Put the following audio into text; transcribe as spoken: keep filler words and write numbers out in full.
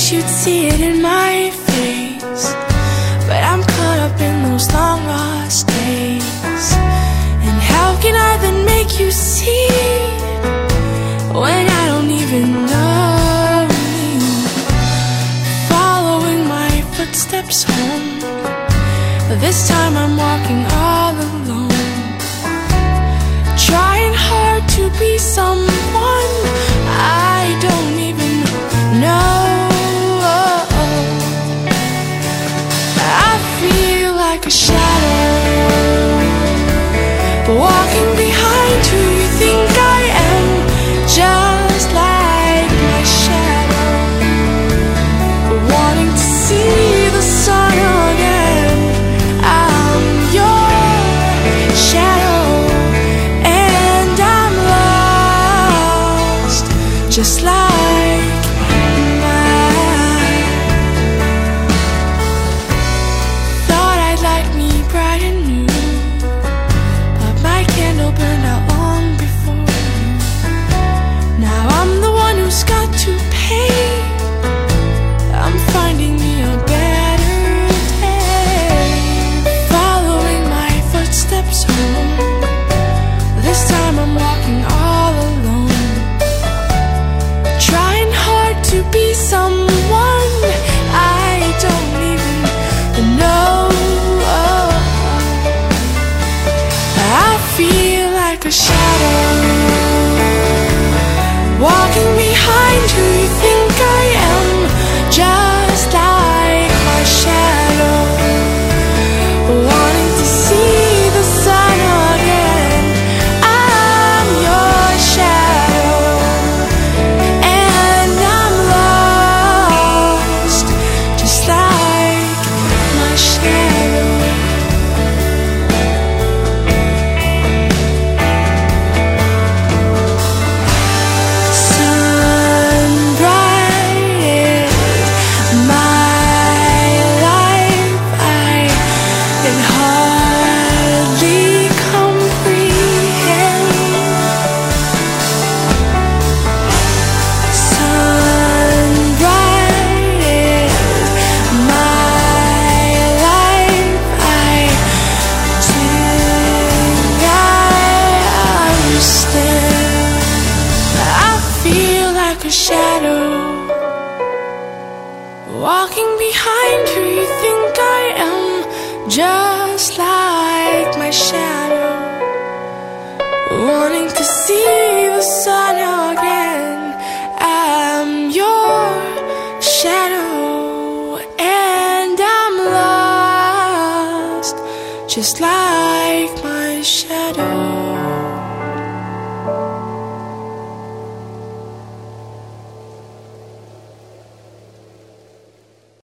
wish you'd see it in my face, but I'm caught up in those long lost days. And how can I then make you see when I don't even know you? Following my footsteps home, but this time I'm walking all alone, trying hard to be someone I don't even know. I feel like a shadow, walking behind who you think I am, just like my shadow, wanting to see the sun again. I'm your shadow, and I'm lost, just like mine. Thought I'd like me bright and new, but my candle burned out long before you. Now I'm the one who's got to pay. I'm finding me a better day, following my footsteps home. This time I'm walking all alone, trying hard to be someone I don't even know. I feel like a shadow, walking behind who you think I am, just like my shadow, wanting to see the sun again. I'm your shadow, and I'm lost, just like my shadow. Sun bright my life, I can hardly comprehend. Sun bright my life, I think I understand. I feel like a shadow, walking behind who you think I am, just like my shadow, wanting to see the sun again. I'm your shadow, and I'm lost, just like